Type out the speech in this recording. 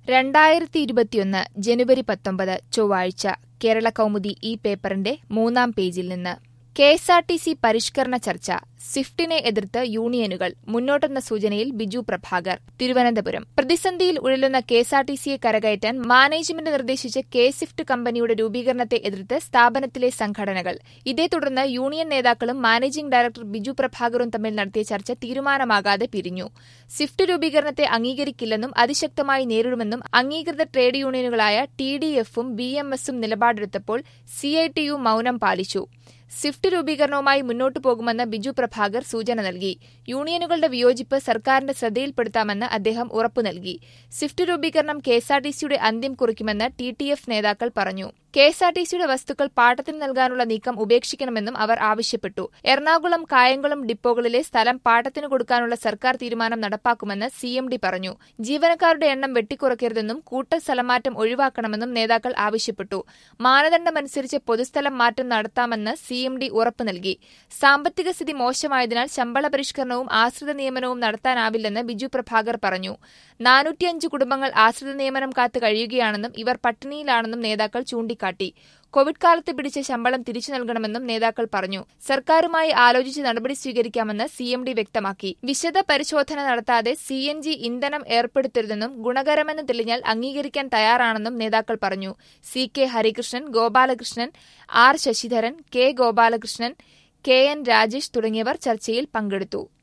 2021 ജനുവരി 19 ചൊവ്വാഴ്ച കേരളകൗമുദി ഈ പേപ്പറിന്റെ 3-ാം പേജിൽ നിന്ന് കെഎസ്ആർടിസി പരിഷ്കരണ ചർച്ച സ്വിഫ്റ്റിനെ എതിർത്ത് യൂണിയനുകൾ മുന്നോട്ടെന്ന സൂചനയിൽ ബിജു പ്രഭാകർ തിരുവനന്തപുരം പ്രതിസന്ധിയിൽ ഉഴലുന്ന കെഎസ്ആർടിസിയെ കരകയറ്റാൻ മാനേജ്മെന്റ് നിർദ്ദേശിച്ച കെ സ്വിഫ്റ്റ് കമ്പനിയുടെ രൂപീകരണത്തെ എതിർത്ത് സ്ഥാപനത്തിലെ സംഘടനകൾ. ഇതേ തുടർന്ന് യൂണിയൻ നേതാക്കളും മാനേജിംഗ് ഡയറക്ടർ ബിജു പ്രഭാകറും തമ്മിൽ നടത്തിയ ചർച്ച തീരുമാനമാകാതെ പിരിഞ്ഞു. സ്വിഫ്റ്റ് രൂപീകരണത്തെ അംഗീകരിക്കില്ലെന്നും അതിശക്തമായി നേരിടുമെന്നും അംഗീകൃത ട്രേഡ് യൂണിയനുകളായ ടിഡിഎഫും ബിഎംഎസും നിലപാടെടുത്തപ്പോൾ സിഐടിയു മൌനം പാലിച്ചു. സ്വിഫ്റ്റ് രൂപീകരണവുമായി മുന്നോട്ടു പോകുമെന്ന് ബിജു പ്രഭാകർ സൂചന നൽകി. യൂണിയനുകളുടെ വിയോജിപ്പ് സർക്കാരിന്റെ ശ്രദ്ധയിൽപ്പെടുത്താമെന്ന് അദ്ദേഹം ഉറപ്പു നൽകി. സ്വിഫ്റ്റ് രൂപീകരണം കെഎസ്ആർടിസിയുടെ അന്ത്യം കുറിക്കുമെന്ന് ടിടിഎഫ് നേതാക്കൾ പറഞ്ഞു. കെഎസ്ആർടിസിയുടെ വസ്തുക്കൾ പാട്ടത്തിന് നൽകാനുള്ള നീക്കം ഉപേക്ഷിക്കണമെന്നും അവർ ആവശ്യപ്പെട്ടു. എറണാകുളം, കായംകുളം ഡിപ്പോകളിലെ സ്ഥലം പാട്ടത്തിന് കൊടുക്കാനുള്ള സർക്കാർ തീരുമാനം നടപ്പാക്കുമെന്ന് സിഎംഡി പറഞ്ഞു. ജീവനക്കാരുടെ എണ്ണം വെട്ടിക്കുറയ്ക്കരുതെന്നും കൂട്ട സ്ഥലമാറ്റം ഒഴിവാക്കണമെന്നും നേതാക്കൾ ആവശ്യപ്പെട്ടു. മാനദണ്ഡമനുസരിച്ച് പൊതുസ്ഥലം മാറ്റം നടത്താമെന്ന് സിഎംഡി ഉറപ്പു നൽകി. സാമ്പത്തിക സ്ഥിതി മോശമായതിനാൽ ശമ്പള പരിഷ്കരണവും ആശ്രിത നിയമനവും നടത്താനാവില്ലെന്ന് ബിജു പ്രഭാകർ പറഞ്ഞു. 405 കുടുംബങ്ങൾ ആശ്രിത നിയമനം കാത്ത് കഴിയുകയാണെന്നും ഇവർ പട്ടിണിയിലാണെന്നും നേതാക്കൾ ചൂണ്ടിക്കാട്ടി. കോവിഡ് കാലത്ത് പിടിച്ച ശമ്പളം തിരിച്ചു നൽകണമെന്നും നേതാക്കൾ പറഞ്ഞു. സർക്കാരുമായി ആലോചിച്ച് നടപടി സ്വീകരിക്കാമെന്ന് സിഎംഡി വ്യക്തമാക്കി. വിശദ പരിശോധന നടത്താതെ സിഎൻജി ഇന്ധനം ഏർപ്പെടുത്തരുതെന്നും ഗുണകരമെന്ന് തെളിഞ്ഞാൽ അംഗീകരിക്കാൻ തയ്യാറാണെന്നും നേതാക്കൾ പറഞ്ഞു. C K. Harikrishnan, Gopalakrishnan, R. Sasidharan, K. Gopalakrishnan, K. N. Rajesh തുടങ്ങിയവർ ചർച്ചയിൽ പങ്കെടുത്തു.